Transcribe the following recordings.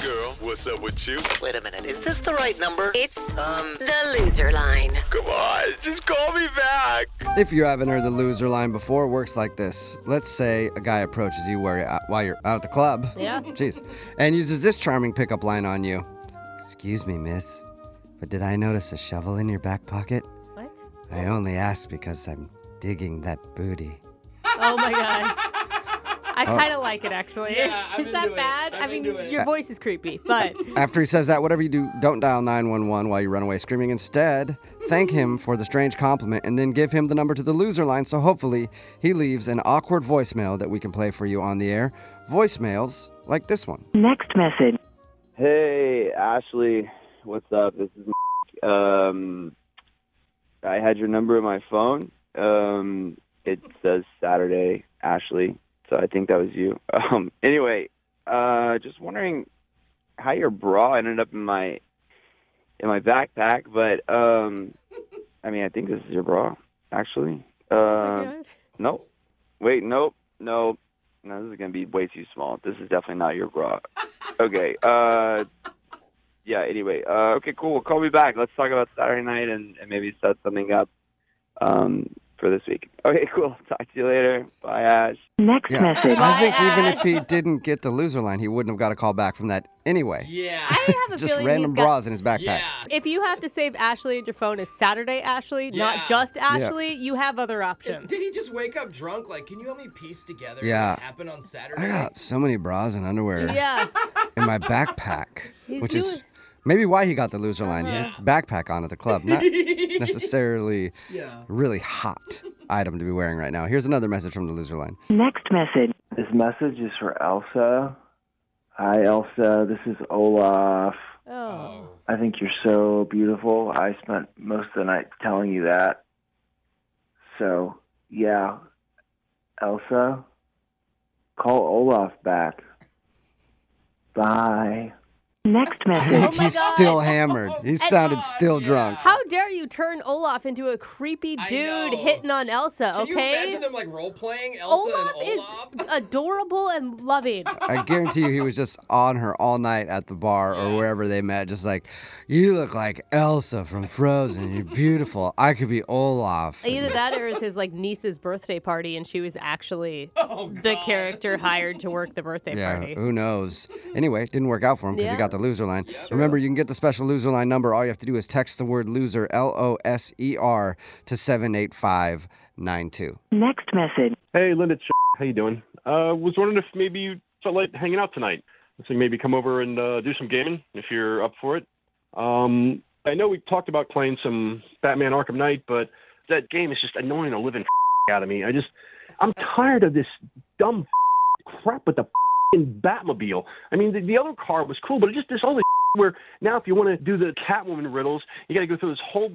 girl, what's up with you? Wait a minute, is this the right number? It's the loser line. Come on, just call me back. If you haven't heard the loser line before, it works like this. Let's say a guy approaches you while you're out at the club. Yeah. Jeez. And uses this charming pickup line on you. Excuse me, miss, but did I notice a shovel in your back pocket? What? I only asked because I'm digging that booty. Oh, my God. I kind of like it, actually. Yeah, I'm Is that into it. bad? I'm into it. Your voice is creepy, but... After he says that, whatever you do, don't dial 911 while you run away screaming. Instead, thank him for the strange compliment and then give him the number to the loser line so hopefully he leaves an awkward voicemail that we can play for you on the air. Voicemails like this one. Next message. Hey, Ashley. What's up? This is I had your number in my phone. It says Saturday, Ashley. So I think that was you. Anyway, just wondering how your bra ended up in my backpack, but I mean, I think this is your bra, actually. Nope. Wait, nope. No, this is gonna be way too small. This is definitely not your bra. Okay. Yeah. Anyway. Okay. Cool. Call me back. Let's talk about Saturday night and maybe set something up. For this week. Okay, cool. Talk to you later. Bye, Ash. Next message. I think even if he didn't get the loser line, he wouldn't have got a call back from that anyway. Yeah. I have a Just feeling random he's got... bras in his backpack. Yeah. If you have to save Ashley in your phone as Saturday Ashley, Yeah. not just Ashley, you have other options. Did he just wake up drunk? Like, can you help me piece together Yeah. what happened on Saturday? I got so many bras and underwear Yeah. in my backpack, He's which doing- is maybe why he got the loser line. He had backpack on at the club, not necessarily Yeah. really hot item to be wearing right now. Here's another message from the loser line. Next message. This message is for Elsa. Hi, Elsa. This is Olaf. Oh. I think you're so beautiful. I spent most of the night telling you that. So, yeah. Elsa, call Olaf back. Bye. Next I message. think my he's God. still hammered. He sounded still yeah. drunk. How dare you turn Olaf into a creepy I dude know. hitting on Elsa, Can you okay? imagine them like role playing Elsa Olaf and is Olaf? adorable and loving. I guarantee you he was just on her all night at the bar or wherever they met, just like, you look like Elsa from Frozen. You're beautiful. I could be Olaf. Either that or it was his like niece's birthday party and she was actually Oh, the God. character hired to work the birthday Yeah, party. who knows? Anyway, it didn't work out for him because he Yeah. got the loser line. Remember, you can get the special loser line number. All you have to do is text the word loser, LOSER, to 78592. Next message. Hey, Linda, it's how you doing? Was wondering if maybe you felt like hanging out tonight. So maybe come over and do some gaming if you're up for it. I know we talked about playing some Batman Arkham Knight, but that game is just annoying the living out of me. I'm tired of this dumb crap with the Batmobile. I mean, the other car was cool, but there's all this where now if you want to do the Catwoman riddles, you got to go through this whole,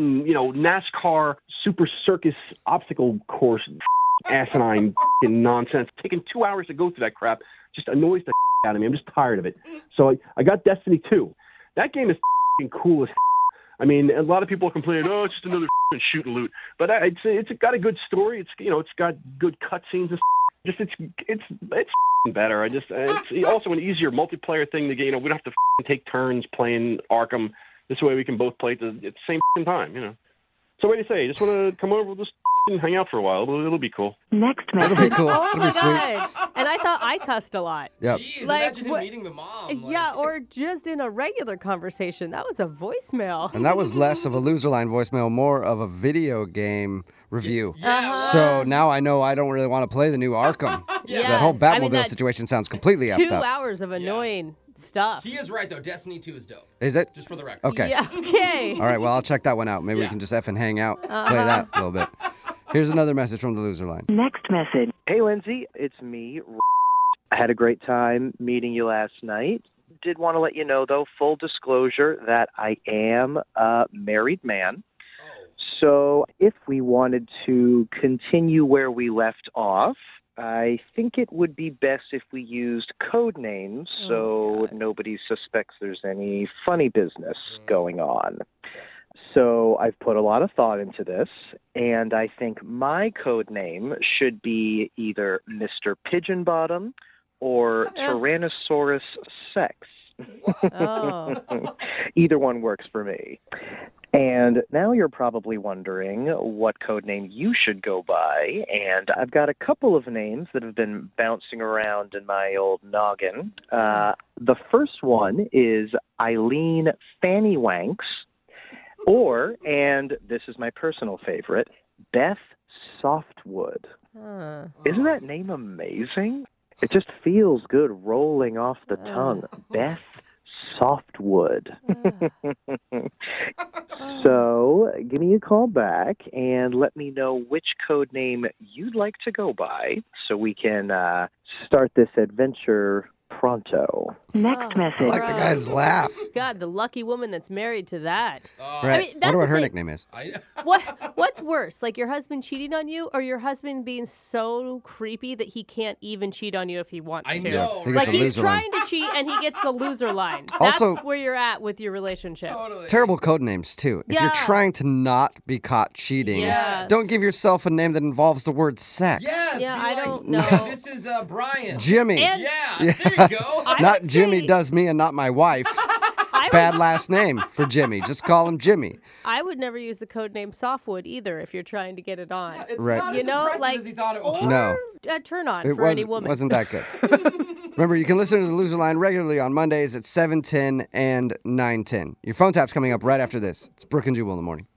NASCAR super circus obstacle course, asinine nonsense. Taking 2 hours to go through that crap just annoys the out of me. I'm just tired of it. So I got Destiny 2. That game is cool as I mean, a lot of people are complaining, oh, it's just another shoot and loot. But I'd say it's got a good story. It's got good cutscenes and just it's better. It's also an easier multiplayer thing to get. We don't have to take turns playing Arkham. This way we can both play at the same time. So what do you say? Just want to come over, we'll just hang out for a while. It'll be cool. Next That'll message. be cool. Oh That'll my be sweet. God. And I thought I cussed a lot. Yep. Jeez, Like, imagine him what- meeting the mom. Like, Yeah, or just in a regular conversation. That was a voicemail. And that was less of a loser line voicemail, more of a video game review. Yeah. So now I know I don't really want to play the new Arkham. Yeah. That whole Batmobile I mean, that situation sounds completely effed 2 up. hours of annoying stuff. He is right, though. Destiny 2 is dope. Is it? Just for the record. Okay. Yeah, okay. All right, well, I'll check that one out. Maybe we Yeah. can just F and hang out, play that a little bit. Here's another message from the loser line. Next message. Hey, Lindsay, it's me. I had a great time meeting you last night. Did want to let you know, though, full disclosure, that I am a married man. So if we wanted to continue where we left off, I think it would be best if we used code names so nobody suspects there's any funny business going on. So I've put a lot of thought into this, and I think my code name should be either Mr. Pigeon Bottom or Tyrannosaurus Sex. Oh. Either one works for me. And now you're probably wondering what code name you should go by. And I've got a couple of names that have been bouncing around in my old noggin. The first one is Eileen Fanny Wanks, or, and this is my personal favorite, Beth Softwood. Isn't that name amazing? It just feels good rolling off the tongue. Beth Softwood. So give me a call back and let me know which code name you'd like to go by so we can start this adventure pronto. Next I message. like the guy's laugh. God, the lucky woman that's married to that. Right. I mean, I that's wonder what the her thing. nickname is. What's worse, like your husband cheating on you, or your husband being so creepy that he can't even cheat on you if he wants I to? know, He gets Like the he's loser line. trying to cheat and he gets the loser line. Also- That's where you're at with your relationship. Totally. Terrible code names, too. If you're Yeah. trying to not be caught cheating, Yes. don't give yourself a name that involves the word sex. Yes. Yeah, be I like, don't know. "Hey, this is Brian. Jimmy. And- Yeah, there you go. I Not would Jimmy say- does me and not my wife. I Bad would, last name for Jimmy. Just call him Jimmy. I would never use the code name Softwood either if you're trying to get it on. It's Right. not You as know, impressive like, as he thought it was. or No. a turn on It for any woman. wasn't that good. Remember, you can listen to the Loser Line regularly on Mondays at 7:10 and 9:10. Your phone tap's coming up right after this. It's Brooke and Jubal in the morning.